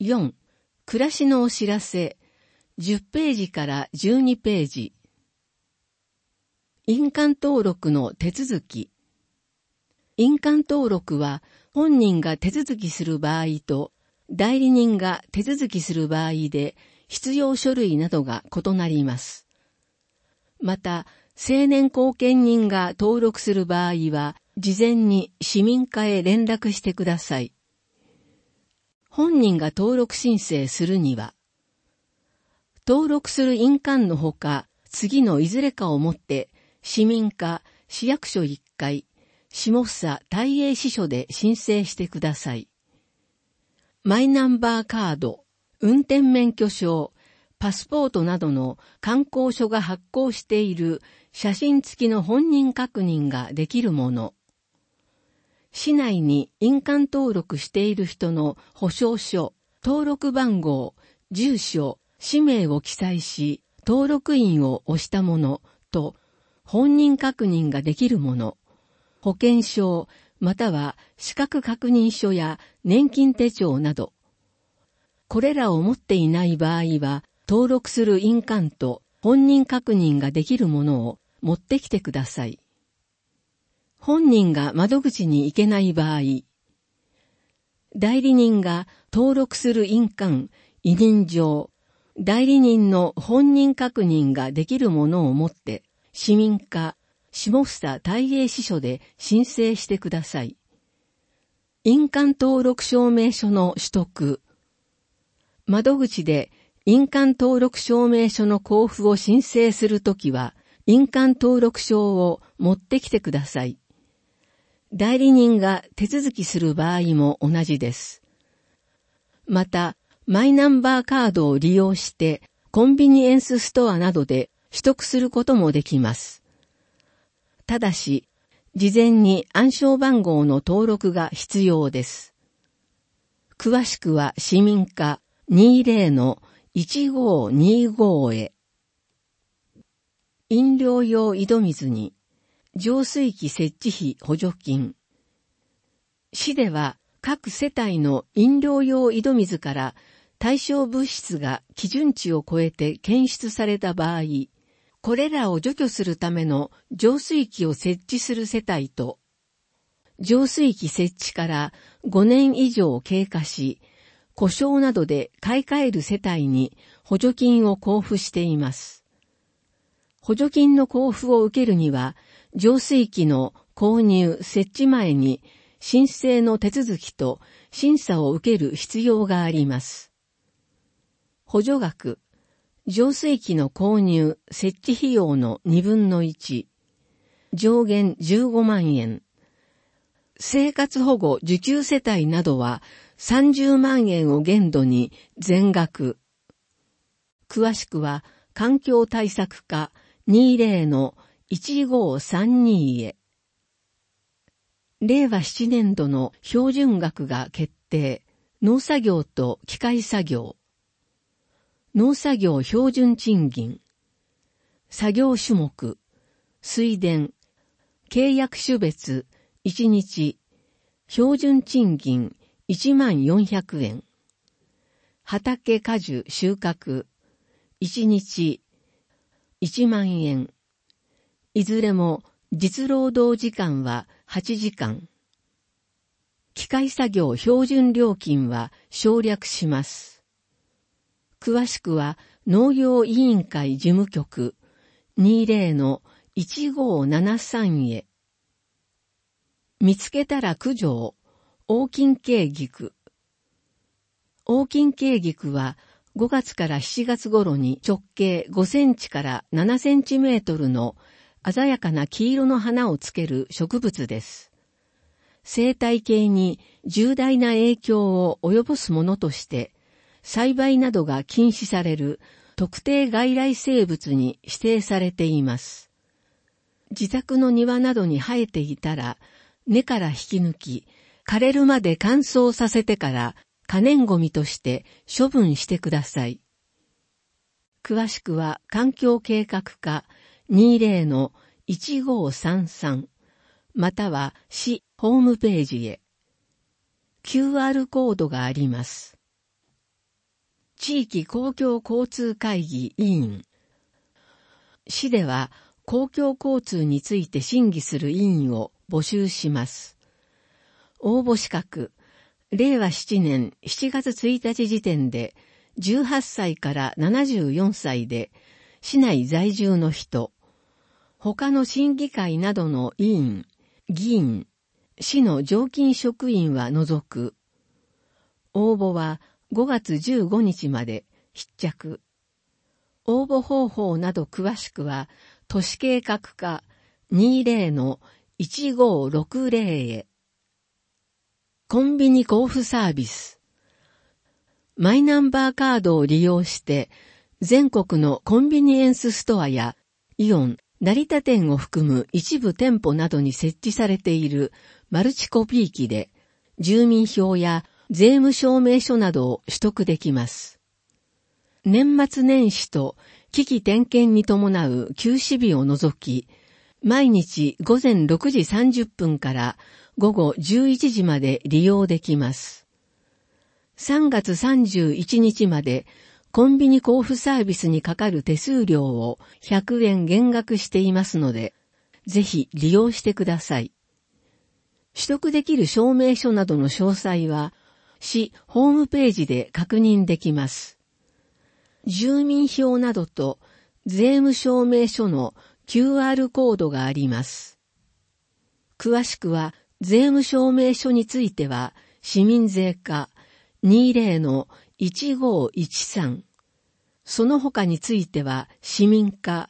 4、暮らしのお知らせ、10ページから12ページ。印鑑登録の手続き。印鑑登録は本人が手続きする場合と代理人が手続きする場合で必要書類などが異なります。また、成年後見人が登録する場合は事前に市民課へ連絡してください。本人が登録申請するには、登録する印鑑のほか、次のいずれかをもって、市民課、市役所1階、下総大英支所で申請してください。マイナンバーカード、運転免許証、パスポートなどの観光所が発行している写真付きの本人確認ができるもの。市内に印鑑登録している人の保証書、登録番号、住所、氏名を記載し、登録印を押したものと、本人確認ができるもの、保険証、または資格確認書や年金手帳など。これらを持っていない場合は、登録する印鑑と本人確認ができるものを持ってきてください。本人が窓口に行けない場合、代理人が登録する印鑑、委任状、代理人の本人確認ができるものを持って、市民課、下総大英支所で申請してください。印鑑登録証明書の取得。窓口で印鑑登録証明書の交付を申請するときは、印鑑登録証を持ってきてください。代理人が手続きする場合も同じです。また、マイナンバーカードを利用してコンビニエンスストアなどで取得することもできます。ただし、事前に暗証番号の登録が必要です。詳しくは市民課 20-1525 へ。飲料用井戸水に浄水器設置費補助金。市では各世帯の飲料用井戸水から対象物質が基準値を超えて検出された場合、これらを除去するための浄水器を設置する世帯と、浄水器設置から5年以上経過し、故障などで買い替える世帯に補助金を交付しています。補助金の交付を受けるには、浄水器の購入・設置前に申請の手続きと審査を受ける必要があります。補助額、浄水器の購入・設置費用の2分の1、上限15万円。生活保護受給世帯などは30万円を限度に全額。詳しくは環境対策課 20-1532 へ。令和7年度の標準額が決定。農作業と機械作業。農作業標準賃金。作業種目。水田。契約種別。1日。標準賃金14,400円。畑果樹収穫。1日。1万円。いずれも実労働時間は8時間。機械作業標準料金は省略します。詳しくは農業委員会事務局 20-1573 へ。見つけたら駆除。黄金茎菊。黄金茎菊は5月から7月頃に直径5センチから7センチメートルの鮮やかな黄色の花をつける植物です。生態系に重大な影響を及ぼすものとして、栽培などが禁止される特定外来生物に指定されています。自宅の庭などに生えていたら、根から引き抜き、枯れるまで乾燥させてから可燃ごみとして処分してください。詳しくは環境計画課 20-1533 または市ホームページへ。QR コードがあります。 地域公共交通会議委員。市では公共交通について審議する委員を募集します。応募資格、令和7年7月1日時点で18歳から74歳で市内在住の人、他の審議会などの委員、議員、市の常勤職員は除く。応募は5月15日まで必着。応募方法など詳しくは、都市計画課 20-1560 へ。コンビニ交付サービス。マイナンバーカードを利用して、全国のコンビニエンスストアやイオン、成田店を含む一部店舗などに設置されているマルチコピー機で、住民票や税務証明書などを取得できます。年末年始と機器点検に伴う休止日を除き、毎日午前6時30分から午後11時まで利用できます。3月31日までコンビニ交付サービスにかかる手数料を100円減額していますので、ぜひ利用してください。取得できる証明書などの詳細は、市ホームページで確認できます。住民票などと税務証明書の QR コードがあります。詳しくは税務証明書については市民税課 20-1513 その他については市民課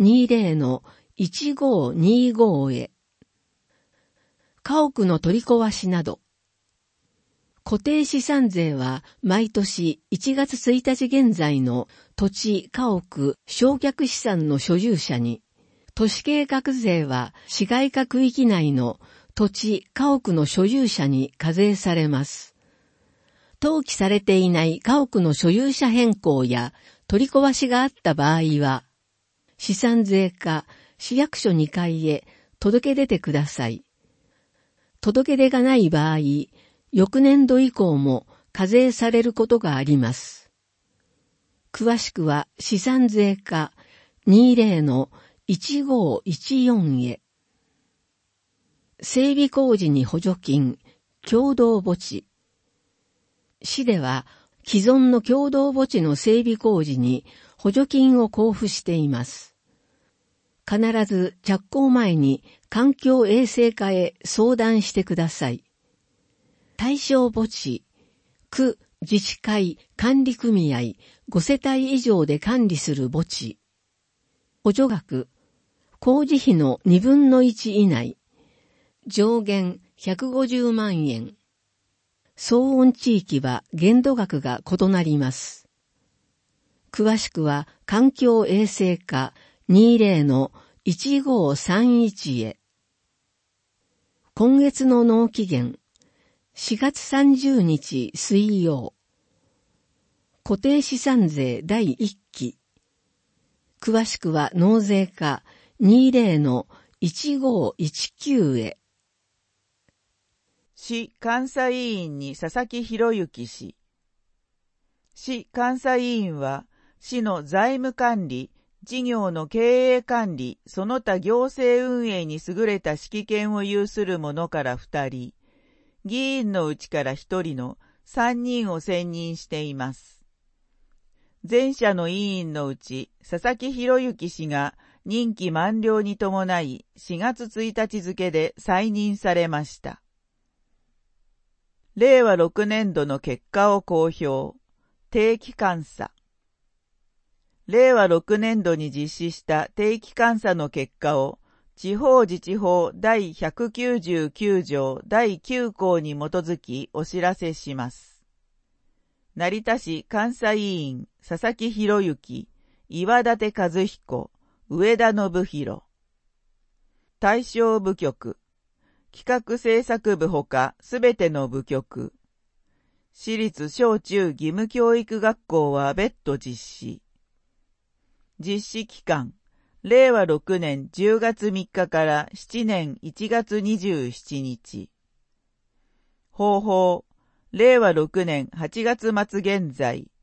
20-1525 へ。家屋の取り壊しなど。固定資産税は毎年1月1日現在の土地、家屋、償却資産の所有者に、都市計画税は市街化区域内の土地、家屋の所有者に課税されます。登記されていない家屋の所有者変更や取り壊しがあった場合は、資産税課市役所2階へ届け出てください。届け出がない場合、翌年度以降も課税されることがあります。詳しくは資産税課 20-1514 へ。整備工事に補助金、共同墓地。市では既存の共同墓地の整備工事に補助金を交付しています。必ず着工前に環境衛生課へ相談してください。対象墓地、区、自治会、管理組合、5世帯以上で管理する墓地。補助額、工事費の2分の1以内。上限150万円。騒音地域は限度額が異なります。詳しくは環境衛生課 20-1531 へ。今月の納期限、4月30日水曜。固定資産税第1期。詳しくは納税課 20-1519 へ。 市監査委員に佐々木博之氏。市監査委員は、市の財務管理、事業の経営管理、その他行政運営に優れた指揮権を有する者から2人、議員のうちから1人の3人を選任しています。前者の委員のうち、佐々木博之氏が任期満了に伴い4月1日付で再任されました。令和6年度の結果を公表。定期監査。令和6年度に実施した定期監査の結果を、地方自治法第199条第9項に基づきお知らせします。成田市監査委員佐々木博之、岩立和彦、上田信弘。対象部局、企画制作部ほかすべての部局。私立小中義務教育学校は別途実施。実施期間、令和6年10月3日から7年1月27日。方法、令和6年8月末現在、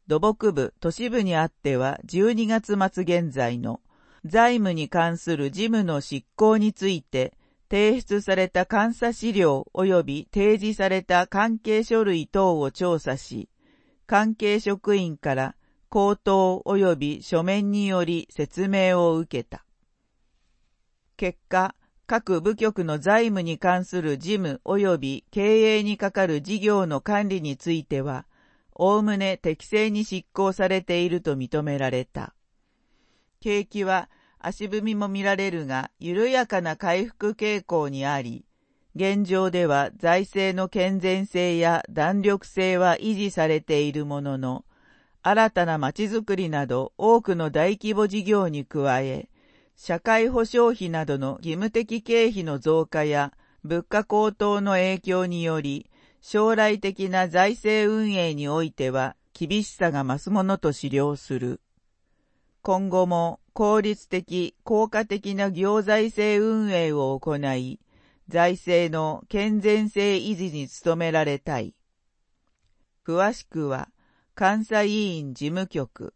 土木部、都市部にあっては12月末現在の財務に関する事務の執行について提出された監査資料及び提示された関係書類等を調査し、関係職員から口頭及び書面により説明を受けた。結果、各部局の財務に関する事務及び経営にかかる事業の管理については、おおむね適正に執行されていると認められた。景気は足踏みも見られるが、緩やかな回復傾向にあり、現状では財政の健全性や弾力性は維持されているものの、新たな町づくりなど多くの大規模事業に加え、社会保障費などの義務的経費の増加や物価高騰の影響により、将来的な財政運営においては厳しさが増すものと思量する。今後も効率的、効果的な行財政運営を行い、財政の健全性維持に努められたい。詳しくは、監査委員事務局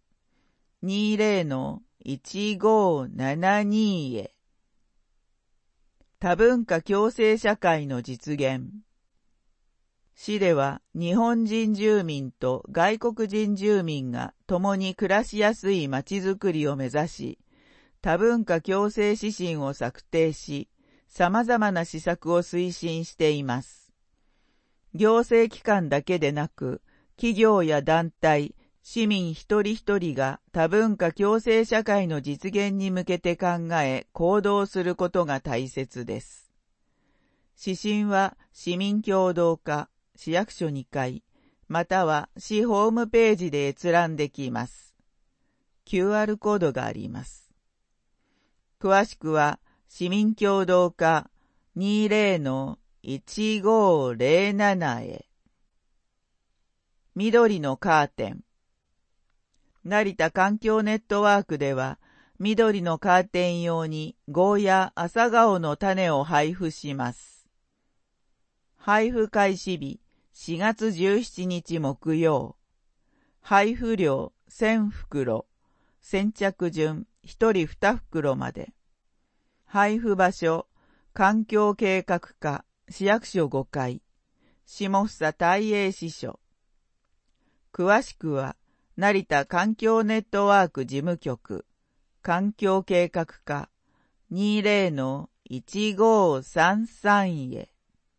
20-1572 へ。多文化共生社会の実現。市では日本人住民と外国人住民が共に暮らしやすいまちづくりを目指し、多文化共生指針を策定し、様々な施策を推進しています。行政機関だけでなく、企業や団体、市民一人一人が多文化共生社会の実現に向けて考え、行動することが大切です。指針は市民共同化、市役所2階、または市ホームページで閲覧できます。QR コードがあります。詳しくは、市民共同化 20-1507 へ。緑のカーテン。成田環境ネットワークでは、緑のカーテン用にゴーヤ朝顔の種を配布します。配布開始日、4月17日木曜。配布量1000袋。先着順1人2袋まで。配布場所、環境計画課、市役所5階。下総大英支所。詳しくは、成田環境ネットワーク事務局、環境計画課 20-1533 へ。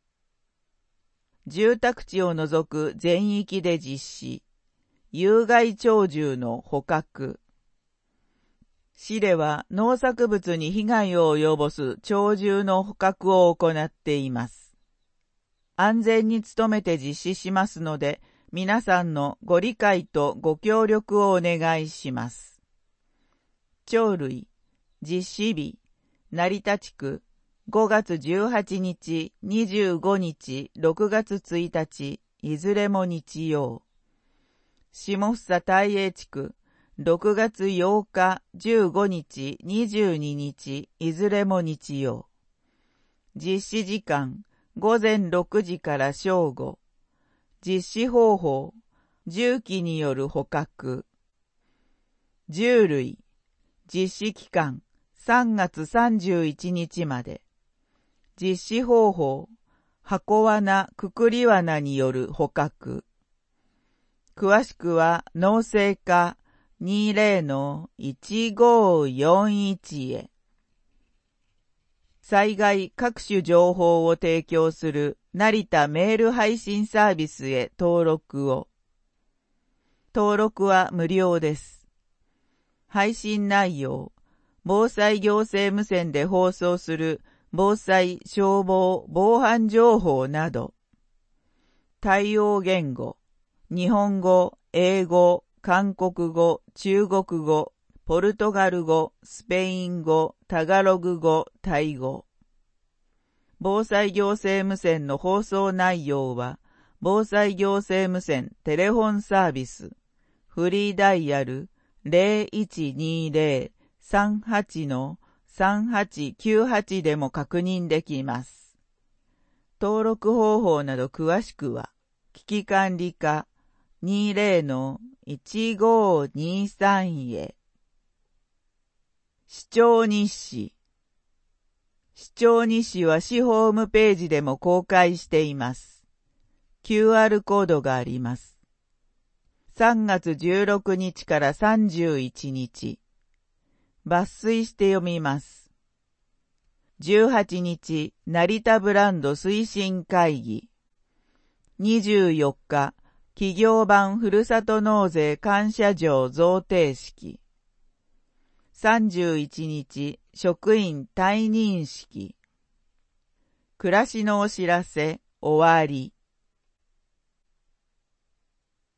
住宅地を除く全域で実施、有害鳥獣の捕獲。市では農作物に被害を及ぼす鳥獣の捕獲を行っています。安全に努めて実施しますので、皆さんのご理解とご協力をお願いします。鳥類、実施日、成田地区、5月18日、25日、6月1日、いずれも日曜。下総大英地区、6月8日、15日、22日、いずれも日曜。実施時間、午前6時から正午。実施方法、重機による捕獲。獣類、実施期間、3月31日まで。実施方法、箱罠、くくり罠による捕獲。詳しくは、農政課 20-1541 へ。災害各種情報を提供する成田メール配信サービスへ登録を。登録は無料です。配信内容、防災行政無線で放送する防災、消防、防犯情報など。対応言語、日本語、英語、韓国語、中国語、ポルトガル語、スペイン語、タガログ語、タイ語。防災行政無線の放送内容は、防災行政無線テレフォンサービス、フリーダイヤル 0120-38-3898 でも確認できます。登録方法など詳しくは、危機管理課 20-15 1523へ。視聴日誌。視聴日誌は市ホームページでも公開しています。QR コードがあります。3月16日から31日。抜粋して読みます。18日、成田ブランド推進会議。24日、企業版ふるさと納税感謝状贈呈式。31日、職員退任式。暮らしのお知らせ、終わり。